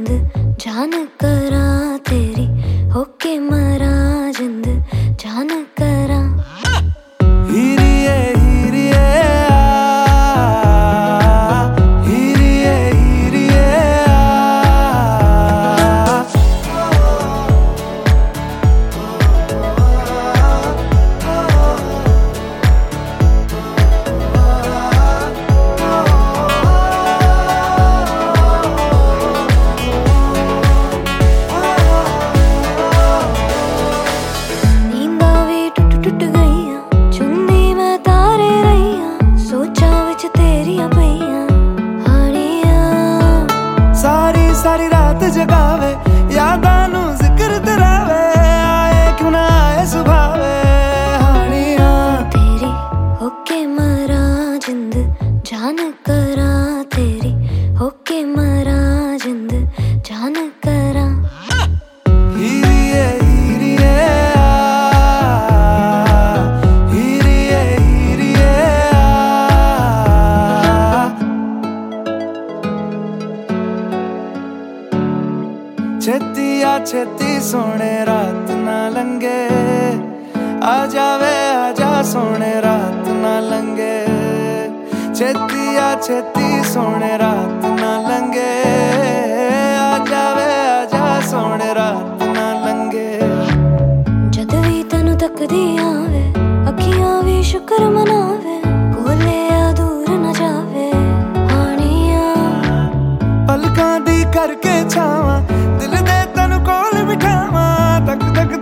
जिंद जान करा तेरी होके मरा जिंद जान करा हीरिए हीरिए हीरिए हीरिए टूट गईया चुन्नी मैं तारे रहिया सोचा विच तेरिया पईया हानिया सारी सारी रात जगावे यादां नू जिक्र तेरावे आए क्यों ना आए सुभावे हानिया तेरी होके मरा जिंद जान करा तेरी होके मरा जिंद जान करा हीरिए हीरिए हीरिए हीरिए छेती आ छेती सोने रात ना लंगे आ जावे आजा सोने रात ना लंगे छेती आ छेती सोने रात ना लंगे आ जावे आजा सोने रात ना लंगे जद भी तैनू तकदी आवे अखियां भी शुक्र मनावे कोले आ दूर न जावे हानिया पलकां दी करके छावां दिल दे तैनू कोल बिठावां तक तक